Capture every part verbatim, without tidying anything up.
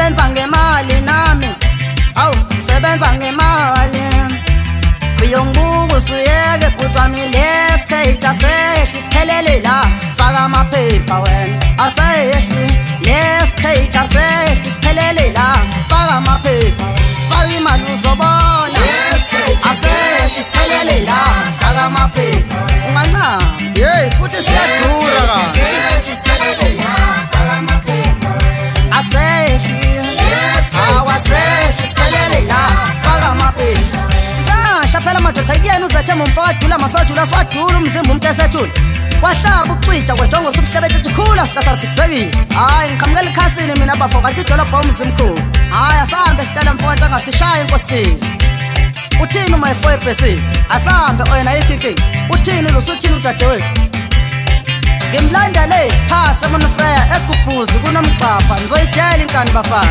sebenza ngemali nami awu sebenza ngemali uyongibuka usuyeke kutwami lesikhethi asehli siphelele la faka amaphepha wena asehli lesikhethi asehli siphelele la faka amaphepha faka imali uzobona asehli siphelele la faka amaphepha ungancama hey futhi siyadura asehli siphelele la faka amaphepha asehli awasehli siphelele la faka amaphepha shaphela madoda kuyena uzathema umfakadula masodula swadula umzimba umuntu esethula wahlaba ucwija kwejongo sukuhlebethe ukhula sihlahla sikubhekile hayi ngiqhamukela ikhasini mina bafo kanti idolobha umzimkhulu hayi asahambe sitshela mfowethu angasishaya inkositini uthini uma efo ebhesini asahambe oyena ikiki uthini lusuthini udadewethu ngimlanda le phasi emonofreya egubhuzi kunomgqapha nizoyidela inkani bafana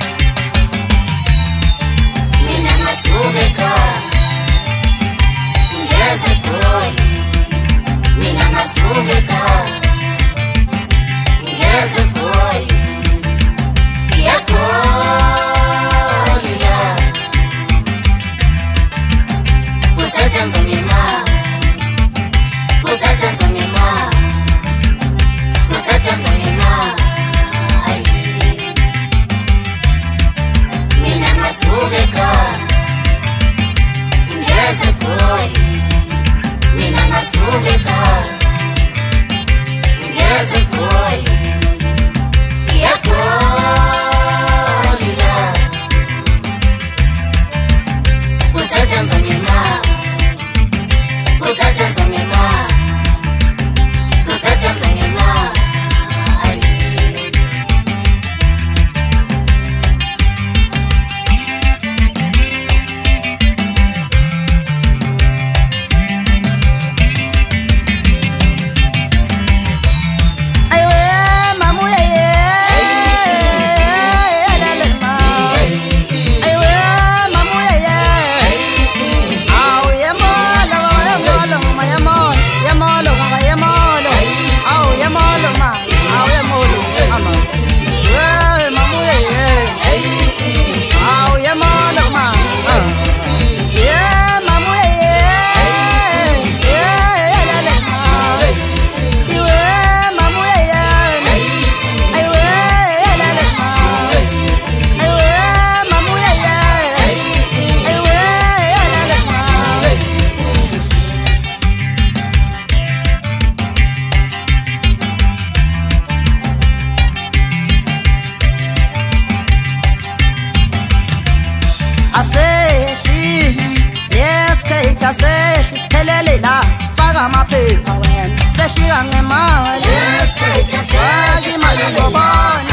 mina ngasuka ekhaya ngeze khona mina ngasuka ekhaya ngeze khona yakhona kusetshenzwa ngemali kusetshenzwa ngemali kusetshenzwa ngemali mina ngasuka ekhaya ngeze khona mina ngasuka ekhaya ngeze khona yakhona kusetshenzwa ngemali kusetshenzwa ngemali kusetshenzwa ngemali asehli lesikhethi asehli siphelele la faka amaphepha wena sehlika ngemali lesikhethi asehli imali uzobona